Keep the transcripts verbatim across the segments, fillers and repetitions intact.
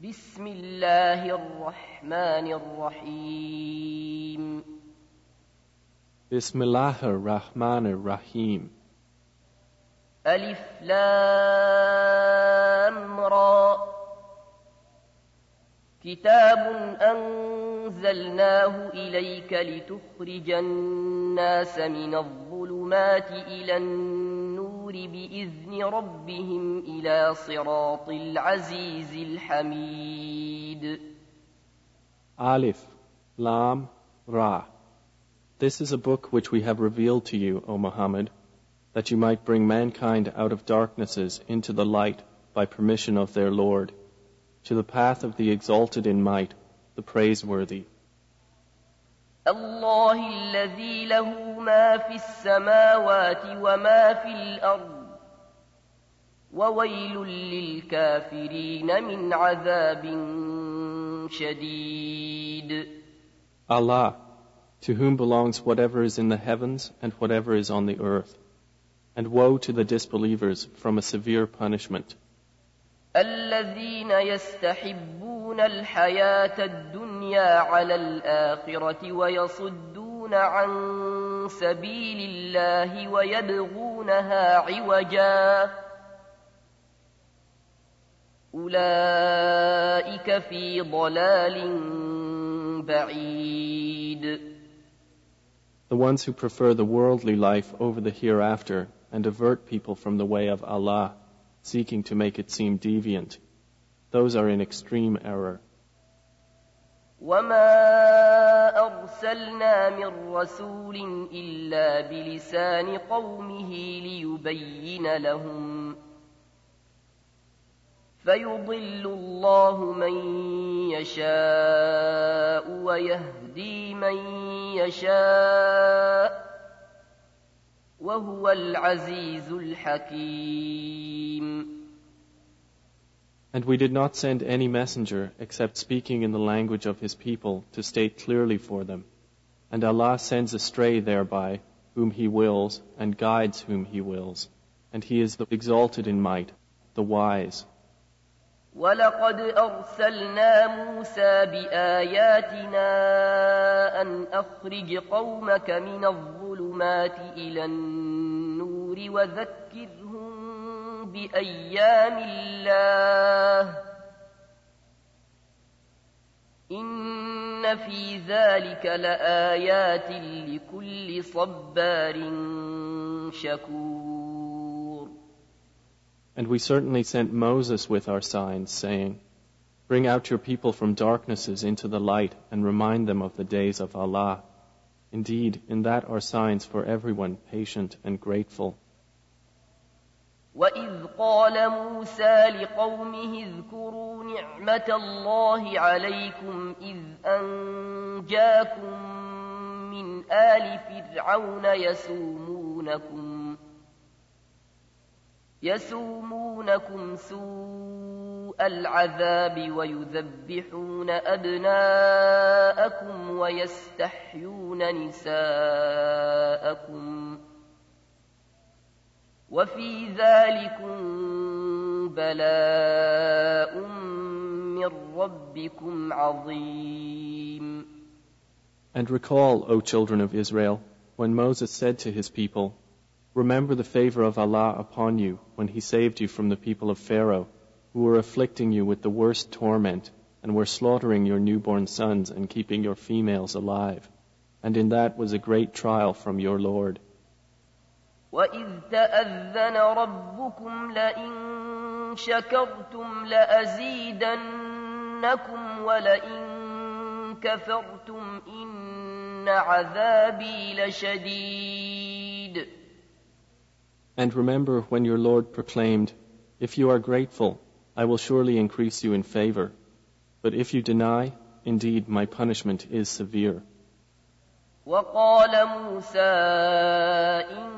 بسم الله الرحمن الرحيم بسم الله الرحمن الرحيم ألف لام را كتاب أنزلناه إليك لتخرج الناس من الظلمات إلى النور بإذن ربهم إلى صراط العزيز الحميد. Alif, Lam, Ra. This is a book which we have revealed to you, O Muhammad, that you might bring mankind out of darknesses into the light by permission of their Lord, to the path of the exalted in might, the praiseworthy. الله الذي له ما في السماوات وما في الأرض وويل للكافرين من عذاب شديد. Allah, to whom belongs whatever is in the heavens and whatever is on the earth, and woe to the disbelievers from a severe punishment. الذين يستحبون الحياة الدنيا على الآخرة ويصدون عن سبيل الله ويبغونها عوجا أولئك في ضلال بعيد. The ones who prefer the worldly life over the hereafter and avert people from the way of Allah, seeking to make it seem deviant, those are in extreme error. وَمَا أَرْسَلْنَا مِن رَّسُولٍ إِلَّا بِلِسَانِ قَوْمِهِ لِيُبَيِّنَ لَهُمْ فَيُضِلُّ اللَّهُ مَن يَشَاءُ وَيَهْدِي مَن يَشَاءُ وَهُوَ الْعَزِيزُ الْحَكِيمُ. And we did not send any messenger except speaking in the language of his people to state clearly for them. And Allah sends astray thereby whom He wills and guides whom He wills. And He is the exalted in might, the wise. وَلَقَدْ أَرْسَلْنَا مُوسَى بِآيَاتِنَا أَنْ أَخْرِجْ قَوْمَكَ مِنَ الظُّلُمَاتِ إِلَى النُّورِ وَذَكِّرْهُم بِأَيَّامِ اللَّهِ إِنَّ فِي ذَلِكَ لَآيَاتٍ لِكُلِّ صَبَّارٍ شَكُورٍ. And we certainly sent Moses with our signs, saying, Bring out your people from darknesses into the light and remind them of the days of Allah. Indeed, in that are signs for everyone patient and grateful. وَإِذْ قَالَ مُوسَى لِقَوْمِهِ اذْكُرُوا نِعْمَةَ اللَّهِ عَلَيْكُمْ إِذْ أَنْجَاكُمْ مِنْ آلِ فِرْعَوْنَ يَسُومُونَكُمْ يَسُومُونَكُمْ سُوءَ الْعَذَابِ وَيُذَبِّحُونَ أَبْنَاءَكُمْ وَيَسْتَحْيُونَ نِسَاءَكُمْ وَفِي ذَلِكُمْ بَلَاءٌ مِّن رَّبِّكُمْ عَظِيمٌ. And recall, O children of Israel, when Moses said to his people, Remember the favor of Allah upon you when He saved you from the people of Pharaoh, who were afflicting you with the worst torment and were slaughtering your newborn sons and keeping your females alive. And in that was a great trial from your Lord. وَإِذْ تَأَذَّنَ رَبُّكُمْ لَئِن شَكَرْتُمْ لَأَزِيدَنَّكُمْ وَلَئِن كَفَرْتُمْ إِنَّ عَذَابِي لَشَدِيدٌ. And remember when your Lord proclaimed, If you are grateful, I will surely increase you in favor. But if you deny, indeed my punishment is severe. وَقَالَ مُوسَى إِن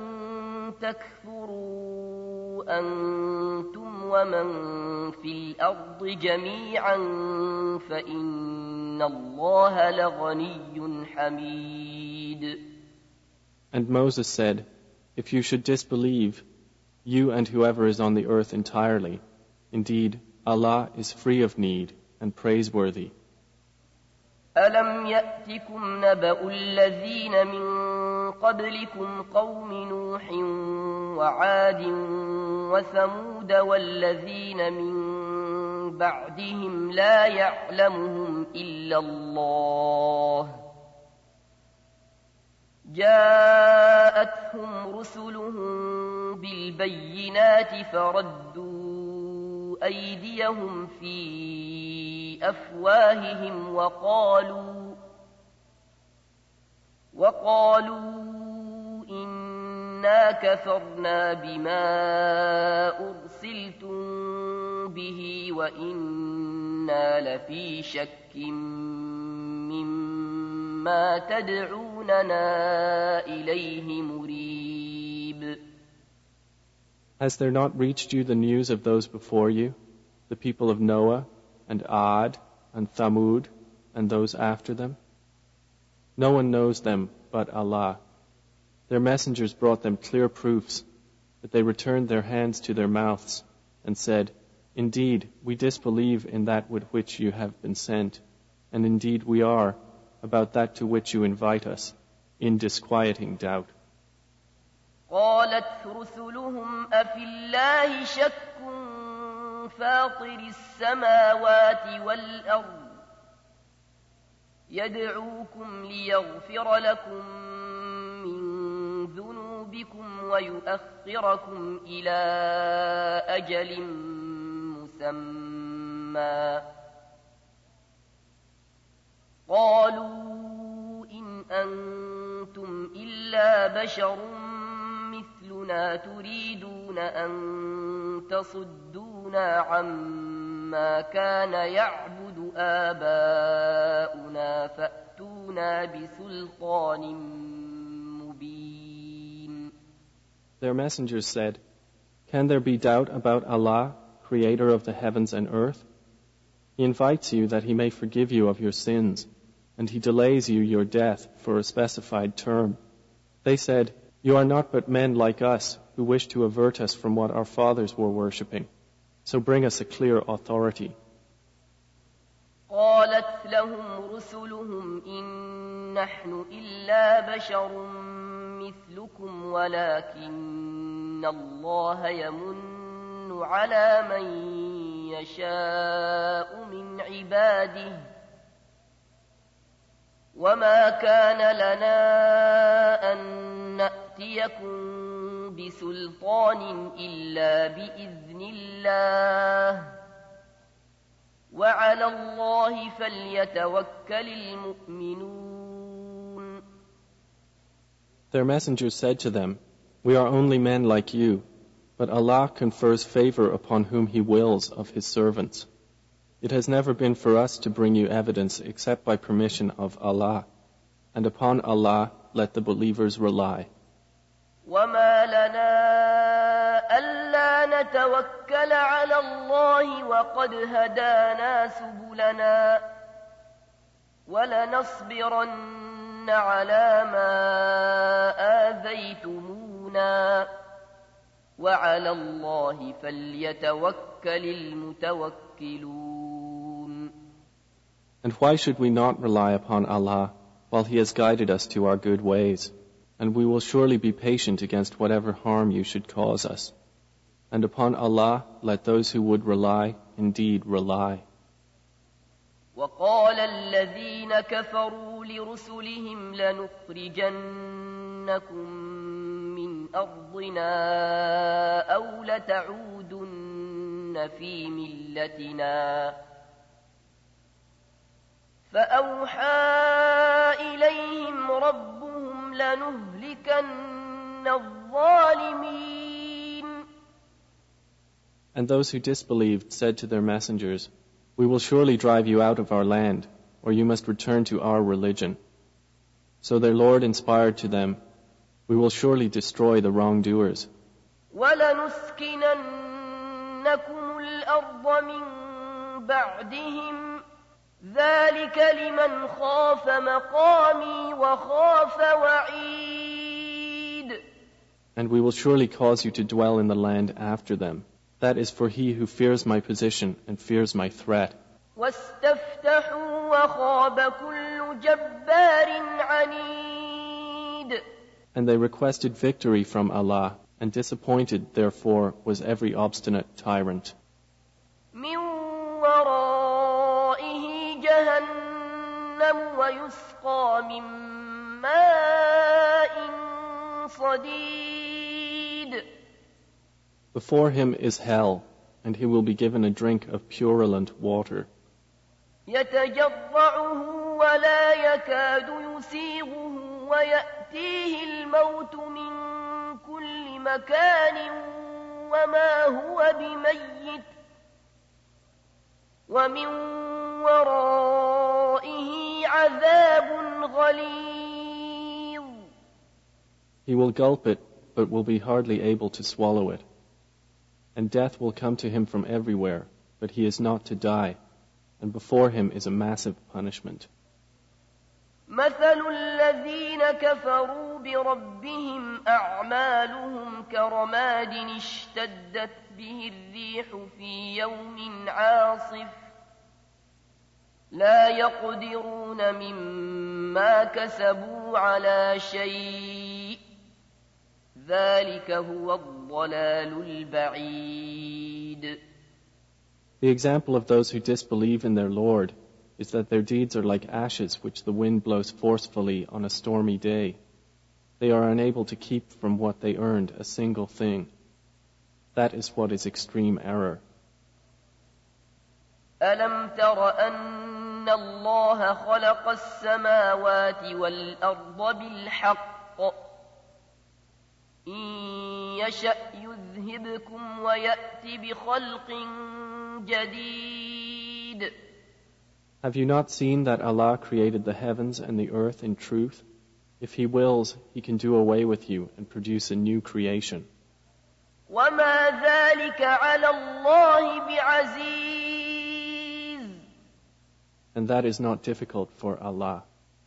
تَكْفُرُوا أَنْتُمْ وَمَنْ فِي الْأَرْضِ جَمِيعًا فَإِنَّ اللَّهَ لَغَنِيٌّ حَمِيدٌ. And Moses said, If you should disbelieve, you and whoever is on the earth entirely, indeed, Allah is free of need, and praiseworthy. ألم يأتكم نبأ الذين من قبلكم قوم نوح وعاد وثمود والذين من بعدهم لا يعلمهم إلا الله جاءتهم رسلهم بالبينات فردوا أيديهم في أفواههم وقالوا وقالوا إنا كفرنا بما أرسلتم به وإنا لفي شك مما تدعوننا إليه مريب. Has there not reached you the news of those before you, the people of Noah and Ad and Thamud and those after them? No one knows them but Allah. Their messengers brought them clear proofs, but they returned their hands to their mouths and said, Indeed, we disbelieve in that with which you have been sent, and indeed we are, about that to which you invite us, in disquieting doubt. قالت رسلهم أفي الله شك فاطر السماوات والأرض يدعوكم ليغفر لكم من ذنوبكم ويؤخركم إلى أجل مسمى قالوا إن أنتم إلا بشر مثلنا تريدون أن تصدونا عما كان يعبد آباؤنا فأتونا بسلطان مبين. Their messengers said, Can there be doubt about Allah, creator of the heavens and earth? He invites you that He may forgive you of your sins, and He delays you your death for a specified term. They said, You are not but men like us, who wish to avert us from what our fathers were worshipping. So bring us a clear authority. قالت لهم رسلهم إن نحن إلا بشر مثلكم ولكن الله يمن على من يشاء من عباده وما كان لنا أن نأتيكم بسلطان إلا بإذن الله وعلى الله فليتوكل المؤمنون. Their messengers said to them, We are only men like you, but Allah confers favor upon whom He wills of His servants. It has never been for us to bring you evidence except by permission of Allah, and upon Allah let the believers rely. وما لنا ألا نتوكل على الله وقد هدانا سبلنا ولنصبرن على ما آذيتمونا وعلى الله فليتوكل المتوكلون. And why should we not rely upon Allah while He has guided us to our good ways? And we will surely be patient against whatever harm you should cause us. And upon Allah let those who would rely indeed rely. وقال الذين كفروا لرسلهم لنخرجنكم من أرضنا أو لتعودن في ملتنا فأوحى إليهم ربهم لنهلكن الظالمين. And those who disbelieved said to their messengers, We will surely drive you out of our land, or you must return to our religion. So their Lord inspired to them, We will surely destroy the wrongdoers. وَلَنُسْكِنَنَّكُمُ الْأَرْضَ مِنْ بَعْدِهِمْ ذَلِكَ لِمَنْ خَافَ مَقَامِي وَخَافَ وَعِيدٍ. And we will surely cause you to dwell in the land after them. That is for he who fears my position and fears my threat. واستفتحوا وخاب كل جبار عنيد. And they requested victory from Allah, and disappointed therefore was every obstinate tyrant. من ورائه جهنم ويسقى من ماء صديد. Before him is hell, and he will be given a drink of purulent water. يتجرعه ولا يكاد يسيغه ويأتيه الموت من كل مكان وما هو بميت ومن ورائه عذاب غليظ. He will gulp it, but will be hardly able to swallow it. And death will come to him from everywhere, but he is not to die, and before him is a massive punishment. مثل الذين كفروا بربهم أعمالهم كرماد اشتدت به الريح في يوم عاصف لا يقدرون مما كسبوا على شيء ذلك هو الضلال البعيد. The example of those who disbelieve in their Lord is that their deeds are like ashes which the wind blows forcefully on a stormy day. They are unable to keep from what they earned a single thing. That is what is extreme error. ألم تر أن الله خلق السماوات والأرض بالحق إن يشأ يذهبكم ويأتي بخلق جديد. Have you not seen that Allah created the heavens and the earth in truth? If He wills, He can do away with you and produce a new creation. وما ذلك على الله بعزيز. And that is not difficult for Allah.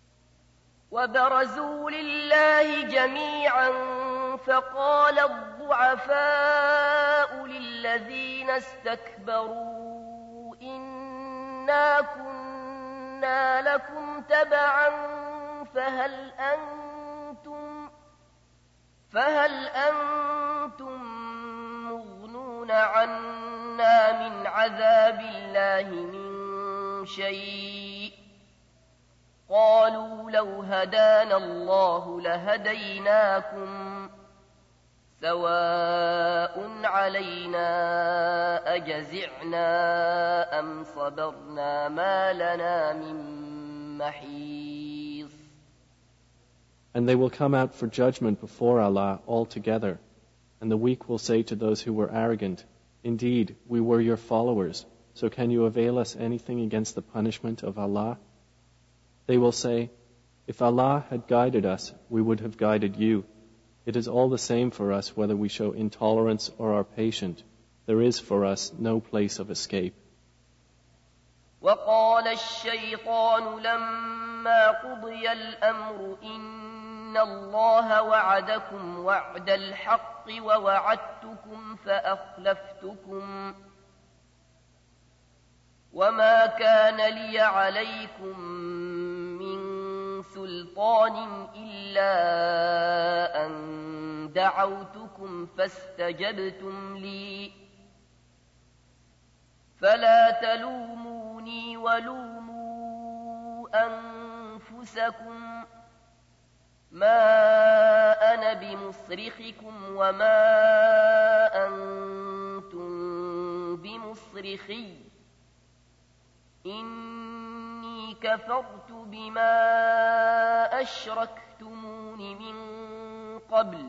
وبرزوا لله جميعا فقال الضعفاء للذين استكبروا إنا كنا لكم تبعا فهل أنتم فهل أنتم مغنون عنا من عذاب الله من شيء قالوا لو هدانا الله لهديناكم سواء علينا أجزعنا أم صبرنا ما لنا من محيص. And they will come out for judgment before Allah all together, and the weak will say to those who were arrogant, indeed, we were your followers, so can you avail us anything against the punishment of Allah? They will say, if Allah had guided us, we would have guided you. It is all the same for us whether we show intolerance or are patient. There is for us no place of escape. وقال الشيطان لما قضي الأمر إن الله وعدكم وعد الحق ووعدتكم فأخلفتكم وما كان لي عليكم من سلطان إلا أن دعوتكم فاستجبتم لي فلا تلوموني ولوموا أنفسكم ما أنا بمصرخكم وما أنتم بمصرخي إني كفرت بما أشركتمون من قبل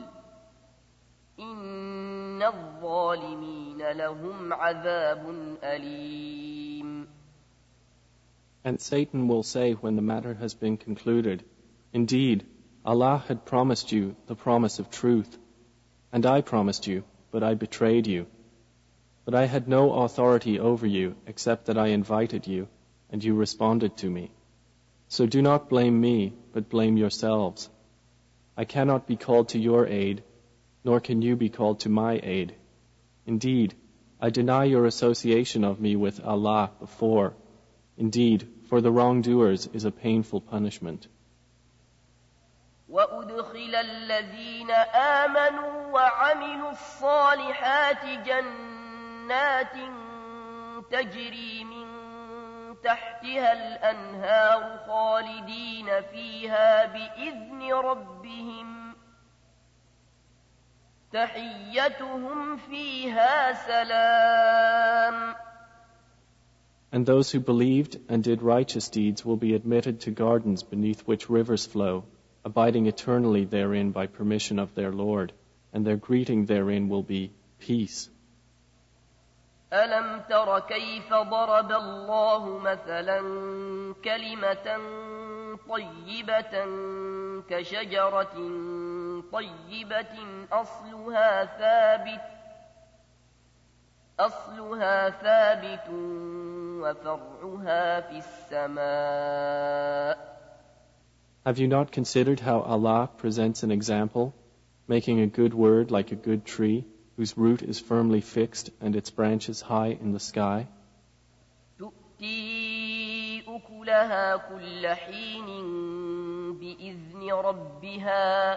إن الظالمين لهم عذاب أليم. And Satan will say when the matter has been concluded, indeed, Allah had promised you the promise of truth, and I promised you, but I betrayed you. But I had no authority over you except that I invited you, and you responded to me. So do not blame me, but blame yourselves. I cannot be called to your aid, nor can you be called to my aid. Indeed, I deny your association of me with Allah before, Indeed, for the wrongdoers is a painful punishment. وأدخل الذين آمنوا وعملوا الصالحات جنات تجري من تحتها الأنهار خالدين فيها بإذن ربهم تحيتهم فيها سلام. And those who believed and did righteous deeds will be admitted to gardens beneath which rivers flow, abiding eternally therein by permission of their Lord, and their greeting therein will be peace. ألم تر كيف ضرب الله مثلا كلمة طيبة كشجرة طيبة أصلها ثابت أصلها ثابت وفرعها في السماء. Have you not considered how Allah presents an example, making a good word like a good tree, whose root is firmly fixed and its branches high in the sky? تؤتي أكلها كل حين بإذن ربها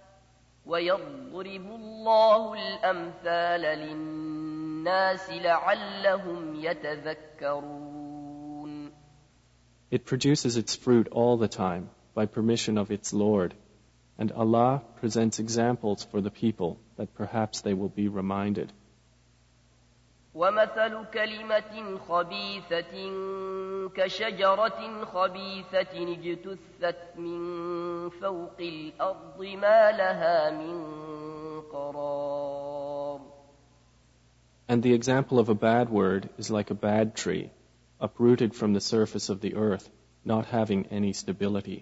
ويضرب الله الأمثال للناس لعلهم يتذكرون. It produces its fruit all the time by permission of its Lord, and Allah presents examples for the people that perhaps they will be reminded. ومثل كلمة خبيثة كشجرة خبيثة اجتثت من فوق الأرض ما لها من قرار. And the example of a bad word is like a bad tree, uprooted from the surface of the earth, not having any stability.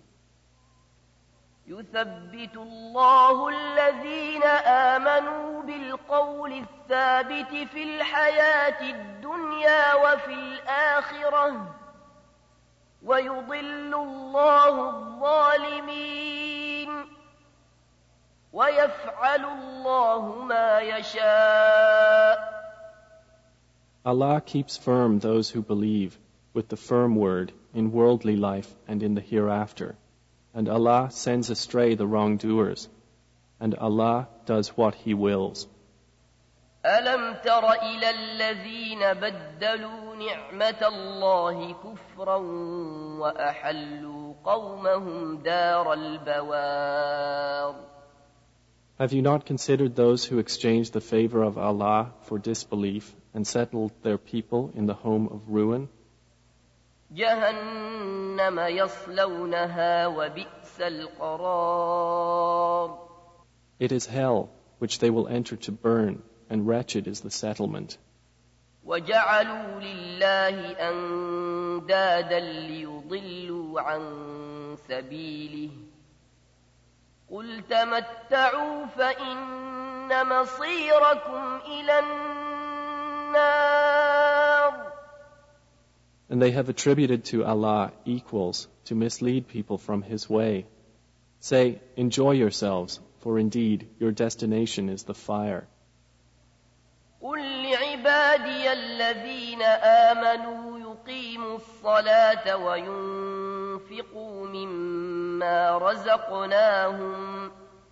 يثبت الله الذين آمنوا بالقول الثابت في الحياة الدنيا وفي الآخرة ويضل الله الظالمين ويفعل الله ما يشاء. Allah keeps firm those who believe with the firm word in worldly life and in the hereafter. And Allah sends astray the wrongdoers, and Allah does what He wills. ألم تر إلى الذين بدلوا نعمة الله كفرا وأحلوا قومهم دار البوار. Have you not considered those who exchanged the favor of Allah for disbelief and settled their people in the home of ruin? جهنم يصلونها وبئس القرار. It is hell which they will enter to burn, and wretched is the settlement. وجعلوا لله أندادا ليضلوا عن سبيله قل تمتعوا فإن مصيركم إلى النار. And they have attributed to Allah equals to mislead people from His way. Say, enjoy yourselves, for indeed your destination is the fire. قل لعبادي الذين آمنوا يقيموا الصلاة وينفقوا مما رزقناهم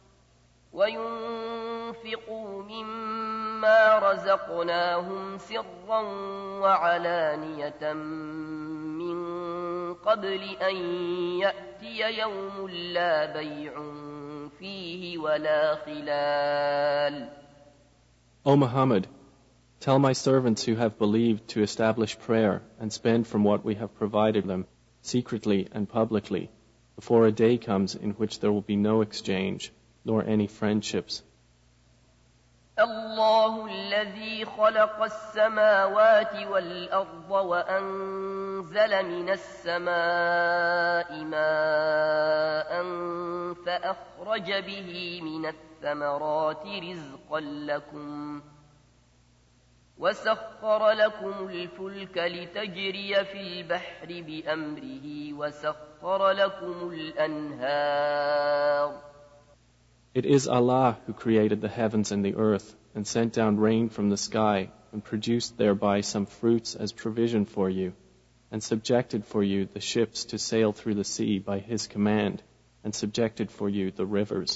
وينفقوا مما رزقناهم سرا وعلانية من قبل أن يأتي يوم لا بيع فيه ولا خلال. O Muhammad, tell my servants who have believed to establish prayer and spend from what we have provided them, secretly and publicly, before a day comes in which there will be no exchange, nor any friendships. الله الذي خلق السماوات والأرض وأنزل من السماء ماء فأخرج به من الثمرات رزقا لكم وسخر لكم الفلك لتجري في البحر بأمره وسخر لكم الأنهار. It is Allah who created the heavens and the earth and sent down rain from the sky and produced thereby some fruits as provision for you, and subjected for you the ships to sail through the sea by his command, and subjected for you the rivers.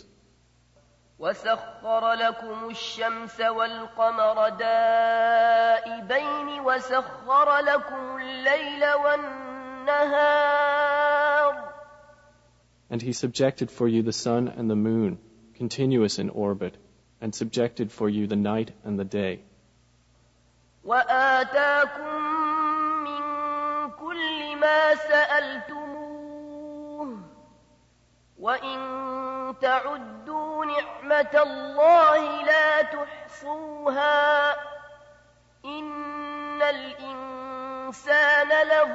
وسخر لكم الشمس والقمر دائبين وسخر لكم الليل والنهار. And he subjected for you the sun and the moon, continuous in orbit, and subjected for you the night and the day. وآتاكم من كل ما سألتموه وإن تعدوا نعمة الله لا تحصوها إن الإنسان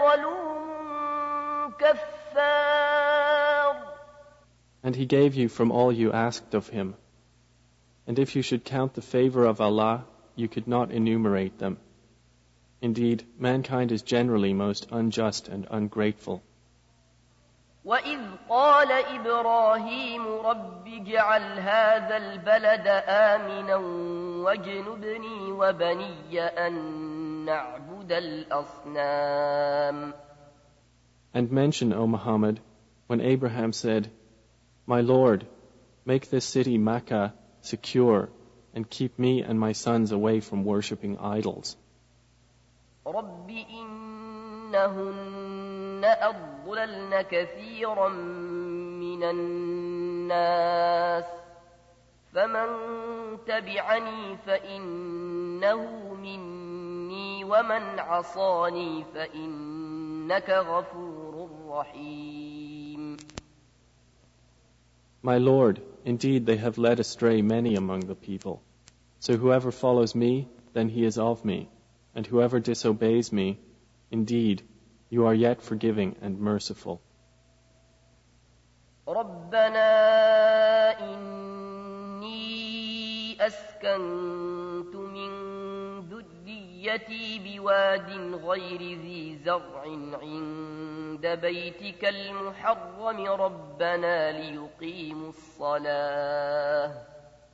لظلوم كفار. And he gave you from all you asked of him. And if you should count the favor of Allah, you could not enumerate them. Indeed, mankind is generally most unjust and ungrateful. وَإِذْ قَالَ إِبْرَاهِيمُ رَبِّ اجْعَلْ هَذَا الْبَلَدَ آمِنًا وَاجْنُبْنِي وَبَنِيَّ أَن نَّعْبُدَ الْأَصْنَامَ. And mention, O Muhammad, when Abraham said, My Lord, make this city Makkah secure and keep me and my sons away from worshipping idols. رَبِّ إِنَّهُنَّ أَضْلَلْنَ كَثِيرًا مِّنَ النَّاسِ فَمَن تَبِعَنِي فَإِنَّهُ مِنِّي وَمَنْ عَصَانِي فَإِنَّكَ غَفُورٌ رَّحِيمٌ. My Lord, indeed they have led astray many among the people. So whoever follows me, then he is of me, and whoever disobeys me, indeed, you are yet forgiving and merciful. رَبَّنَا إِنِّي أَسْكَنْتُ مِنْ ذُرِّيَّتِي بِوَادٍ غَيْرِ ذِي زَرْعٍ عِندَ بَيْتِكَ الْمُحَرَّمِ رَبَّنَا لِيُقِيمُوا الصَّلَاةَ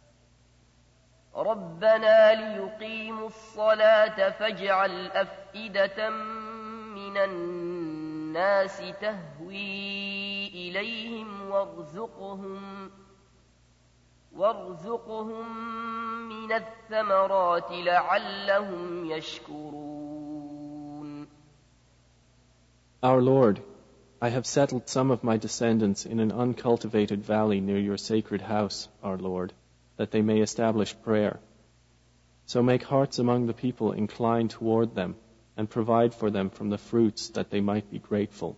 رَبَّنَا لِيُقِيمُوا الصَّلَاةَ فَاجْعَلْ أَفْئِدَةً مِّنَ النَّاسِ تَهْوِي إِلَيْهِمْ وَارْزُقْهُمْ وَارْزُقْهُمْ مِنَ الثَّمَرَاتِ لَعَلَّهُمْ يَشْكُرُونَ. Our Lord, I have settled some of my descendants in an uncultivated valley near your sacred house, our Lord, that they may establish prayer. So make hearts among the people inclined toward them, and provide for them from the fruits that they might be grateful.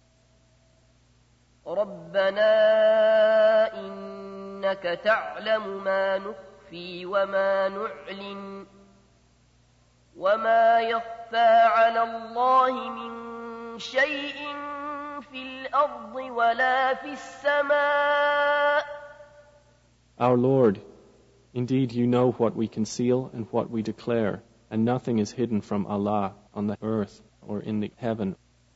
رَبَّنَا إِنَّكَ تَعْلَمُ مَا نُخْفِي وَمَا نُعْلِنُ وَمَا يَخْفَى عَلَى اللَّهِ مِن شَيْءٍ فِي الْأَرْضِ وَلَا فِي السَّمَاءِ. Our Lord, indeed you know what we conceal and what we declare, and nothing is hidden from Allah on the earth or in the heaven.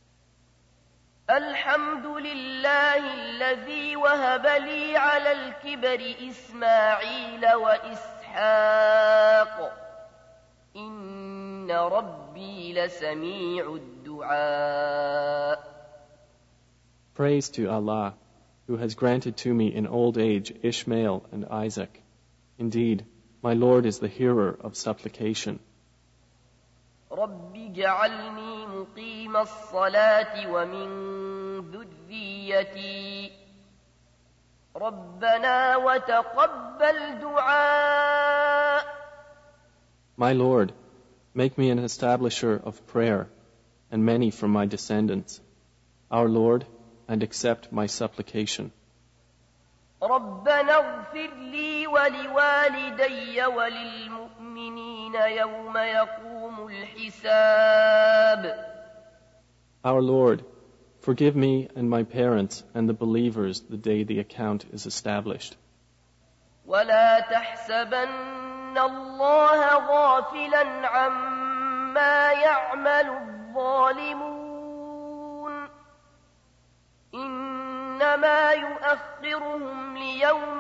الحمد لله الذي وهب لي على الكبر إسماعيل وإسحاق إن ربي لسميع الدعاء. Praise to Allah, who has granted to me in old age Ishmael and Isaac. Indeed, my Lord is the hearer of supplication. رب اجعلني مقيم الصلاة ومن ذريتي ربنا وتقبل دعاء. My Lord, make me an establisher of prayer, and many from my descendants. Our Lord, and accept my supplication. ربنا اغفر لي ولوالدي وللمؤمنين يوم يقوم الحساب. Our Lord, forgive me and my parents and the believers the day the account is established. ولا تحسبن الله غافلا عما يعمل الظالمون إنما يؤخرهم ليوم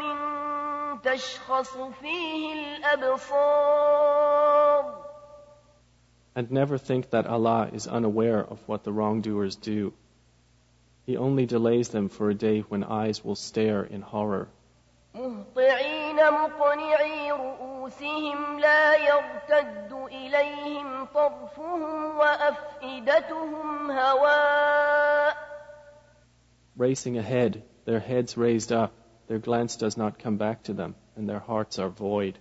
تشخص فيه الأبصار. And never think that Allah is unaware of what the wrongdoers do. He only delays them for a day when eyes will stare in horror. مهطعين مقنعي رؤوسهم لا يرتد إليهم طرفهم وأفئدتهم هواء. Racing ahead, their heads raised up, their glance does not come back to them, and their hearts are void.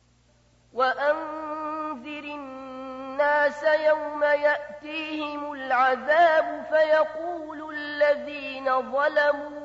وأنذر الناس يوم يأتيهم العذاب فيقول الذين ظلموا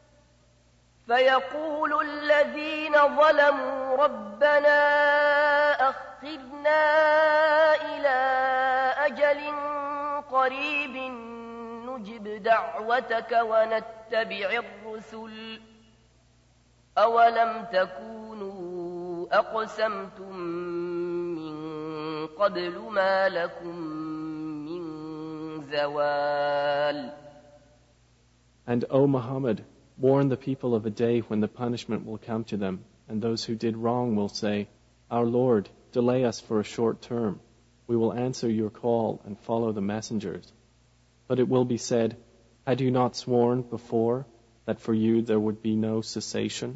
فيقول الذين ظلموا ربنا أخرنا إلى أجل قريب نجب دعوتك ونتبع الرسل أولم تكونوا أقسمتم من قبل ما لكم من زوال. And O Muhammad, warn the people of a day when the punishment will come to them, and those who did wrong will say, Our Lord, delay us for a short term. We will answer your call and follow the messengers. But it will be said, Had you not sworn before that for you there would be no cessation?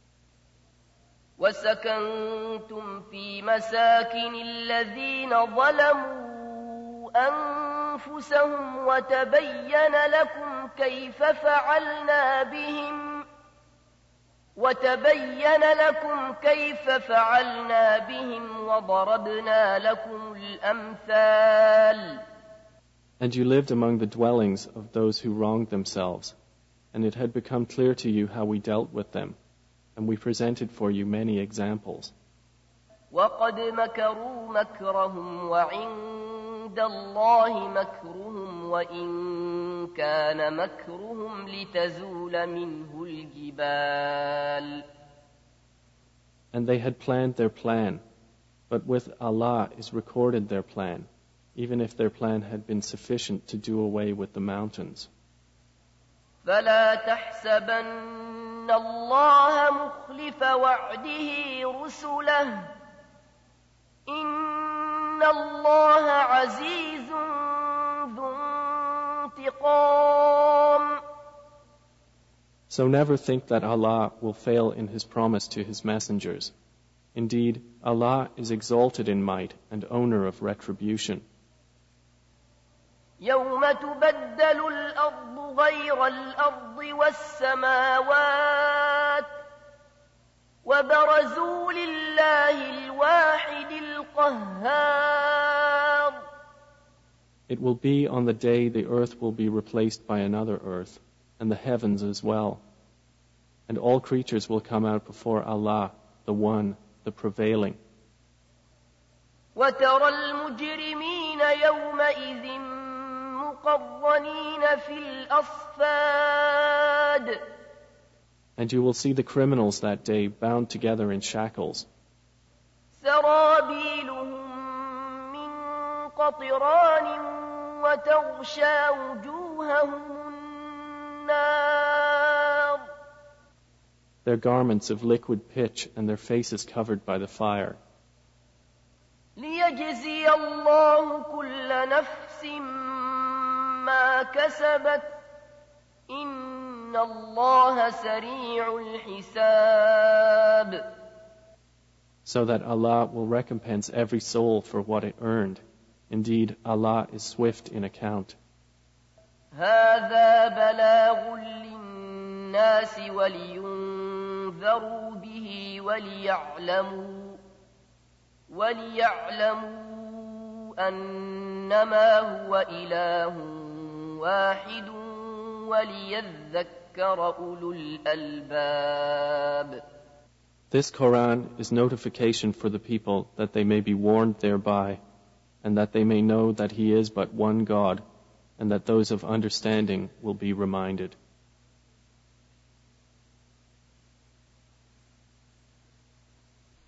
وسكنتم في مساكن الذين ظلموا أنفسهم وتبين لكم كيف فعلنا بهم وتبين لكم كيف فعلنا بهم وضربنا لكم الأمثال. And you lived among the dwellings of those who wronged themselves, and it had become clear to you how we dealt with them, and we presented for you many examples. وقد مكروا مكرهم وعند الله مكرهم وإن كان مكرهم لتزول منه الجبال. And they had planned their plan, but with Allah is recorded their plan, even if their plan had been sufficient to do away with the mountains. فلا تحسبن الله مخلف وعده رسله إن الله عزيز ذو انتقام. So never think that Allah will fail in His promise to His messengers. Indeed, Allah is exalted in might and owner of retribution. يوم تبدل الأرض غير الأرض والسماوات وبرزوا لله الواحد القهار. It will be on the day the earth will be replaced by another earth, and the heavens as well. And all creatures will come out before Allah, the One, the Prevailing. وترى المجرمين يومئذ مقرنين في الأصفاد. And you will see the criminals that day bound together in shackles. سرابيلهم من قطران وتغشى وجوههم النار. Their garments of liquid pitch and their faces covered by the fire. ليجزي الله كل نفس ما كسبت إن الله سريع الحساب. So that Allah will recompense every soul for what it earned. Indeed, Allah is swift in account. هذا بلاغ للناس ولينذروا به وليعلموا وليعلموا أنما هو إله واحد وليذكر أولو الألباب. This Quran is notification for the people that they may be warned thereby, and that they may know that He is but one God, and that those of understanding will be reminded.